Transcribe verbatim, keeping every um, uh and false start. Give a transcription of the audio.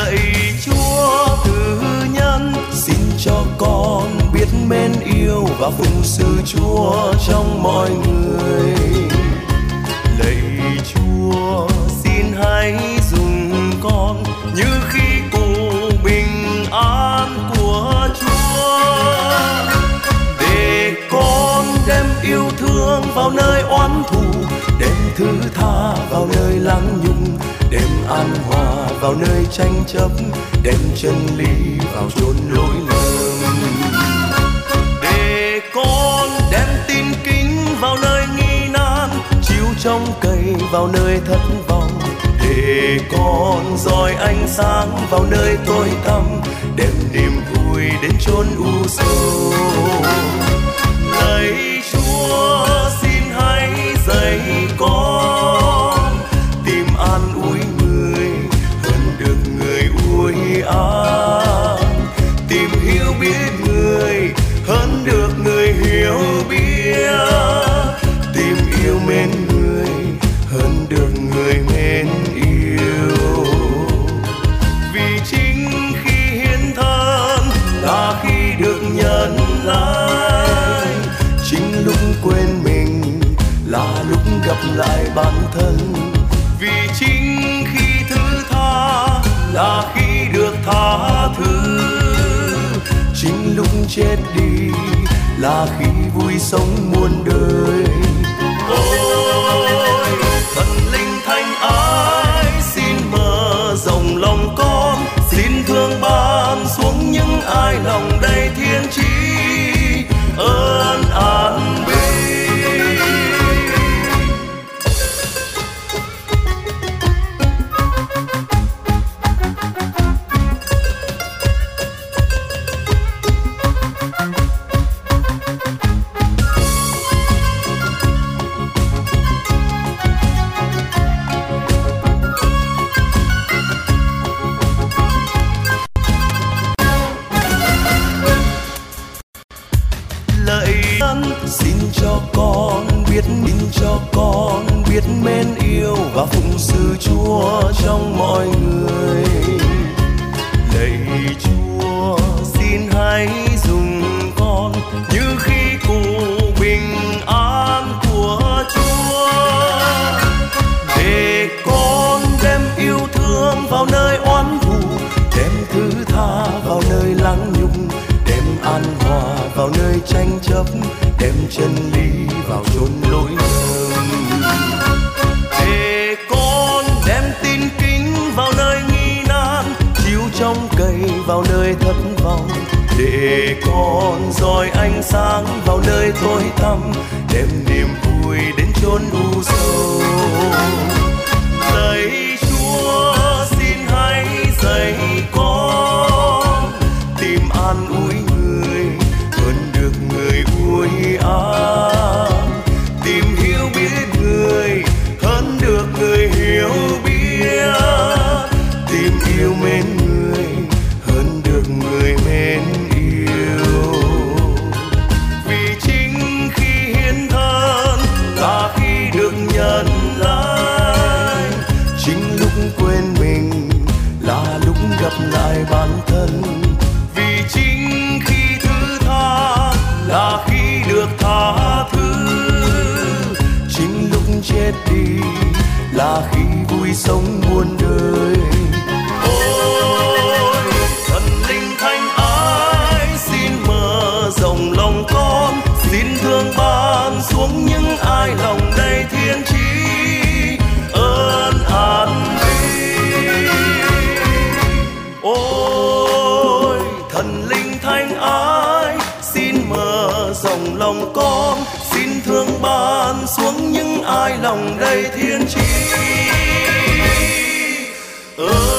Lạy Chúa từ nhân, xin cho con biết mến yêu và phụng sự Chúa trong mọi người. Lạy Chúa xin hãy dùng con như khí cụ bình an của Chúa, để con đem yêu thương vào nơi oán thù, đem thứ tha vào nơi lắng nhung, đem an hòa vào nơi tranh chấp, đem chân lý vào chốn lỗi lầm. Để con đem tin kính vào nơi nghi nan, chiếu trong cây vào nơi thất vọng. Để con dọi ánh sáng vào nơi tối tăm, đem niềm vui đến chốn u sầu. Lạy Chúa xin hãy dạy con tìm an ủi người hơn được người ủi an, tìm hiểu biết người hơn được người hiểu biết, tìm yêu mến người hơn được người mến yêu. Vì chính khi hiến thân là khi được nhận lại, chính lúc quên mình là lúc gặp lại bản thân. Vì chính khi thứ tha là khi được tha thứ, chính lúc chết đi là khi vui sống muôn đời. Ôi thần linh thanh ái, xin mở rộng lòng con, xin thương ban xuống những ai lòng đầy thiên chí ơn an bình. Xin cho con biết, xin cho con biết mến yêu và phụng sự Chúa trong mọi người. Lạy Chúa xin hãy dùng con như khí cụ bình an của Chúa, để con đem yêu thương vào nơi oán thù, đem thứ tha vào nơi lắng nhung, đem an hòa vào nơi tranh chấp, đem chân lý vào chốn lỗi lầm. Để con đem tin kính vào nơi nghi nan, chiếu trong cây vào nơi thất vọng. Để con dọi ánh sáng vào nơi tối tăm, đem niềm vui đến chốn u sầu. Lạy Chúa xin hãy dạy con tìm an ủi người hơn được người ủi an, tìm hiểu biết người hơn được người hiểu biết, tìm yêu mến người hơn được người mến yêu. Vì chính khi hiến thân là khi được nhận lại, chính lúc quên mình là lúc gặp lại bản thân. Vì chính khi thứ tha là khi được tha thứ, chính lúc chết đi là khi vui sống muôn đời. Ôi thần linh thanh ái, xin mở rộng lòng con, xin thương ban xuống những ai lòng đầy thiên chí ơn an bình. Ôi thần linh thanh ái, xin mở rộng lòng con, xin thương ban xuống những ai lòng đầy thiên chí ơn